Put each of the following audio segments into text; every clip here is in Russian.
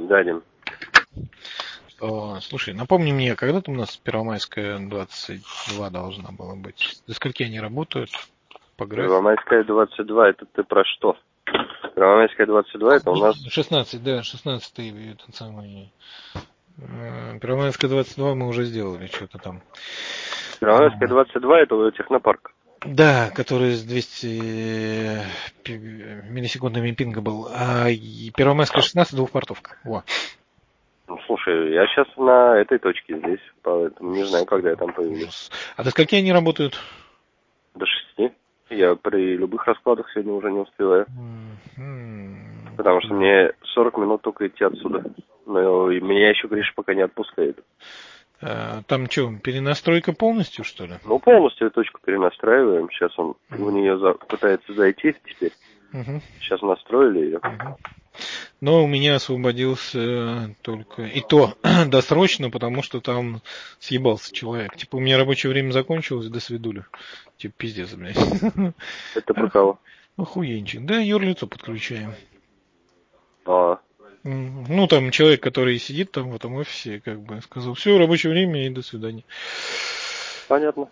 Да, Дим. Слушай, напомни мне, когда там у нас Первомайская 22 должна была быть? До скольки они работают? По графику? Первомайская 22, это ты про что? Первомайская 22, это у нас... 16, да, 16-й, этот самый... Первомайская 22 мы уже сделали, что-то там. Первомайская 22, это у технопарка. Да, который с 200 миллисекундами пинга был. А Первомайская 16 двухпортовка. Во. Ну, слушай, я сейчас на этой точке здесь, поэтому не знаю, когда я там появлюсь. А до скольки они работают? До 6. Я при любых раскладах сегодня уже не успеваю. Потому что мне 40 минут только идти отсюда. Но и меня еще Гриша пока не отпускает. Там что, перенастройка полностью, что ли? Ну, полностью точку перенастраиваем. Сейчас он в нее пытается зайти теперь. Сейчас настроили ее. Но у меня освободился только... И то досрочно, потому что там съебался человек. Типа, у меня рабочее время закончилось, до свидули. Типа, пиздец, блядь. Это про кого? Охуенчик. Да, юрлицо подключаем. А. Ну, там человек, который сидит там в этом офисе, как бы сказал, все, рабочее время и до свидания. Понятно.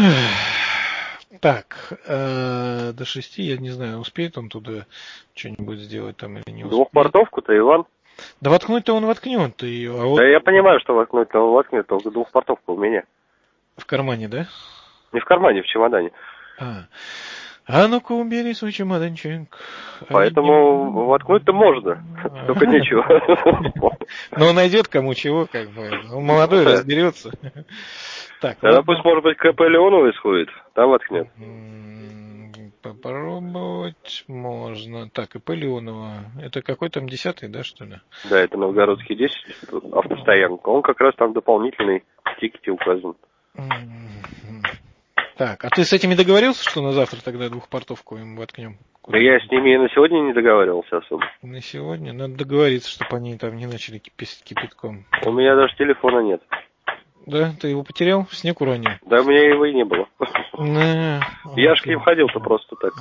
Так, до 6, я не знаю, успеет он туда что-нибудь сделать там или не успеет. Двухпортовку-то, Иван? Да воткнуть-то он воткнет ее. А вот... Да я понимаю, что воткнуть-то он воткнет, только двухпортовка у меня. В кармане, да? Не в кармане, в чемодане. А ну-ка убери свой чемоданчик. Поэтому воткнуть-то можно, только нечего. Но он найдет кому чего, как бы. Он молодой, разберется. Так, тогда пусть, может быть, КП Леонова исходит, там воткнет. Попробовать можно. Так, ИП Леонова. Это какой там 10-й, да, что ли? Да, это Новгородский 10, автостоянка. Он как раз там дополнительный в тикете указан. Так, а ты с этими договорился, что на завтра тогда двухпортовку им воткнем? Да я с ними и на сегодня не договаривался особо. На сегодня? Надо договориться, чтобы они там не начали кипеть кипятком. У меня даже телефона нет. Да? Ты его потерял? В снег уронил? Да, у меня его и не было. Я ж к ним ходил-то просто так.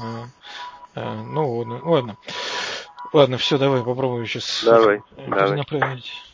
Ну, ладно. Ладно, все, давай попробую сейчас. Давай. Перенаправить.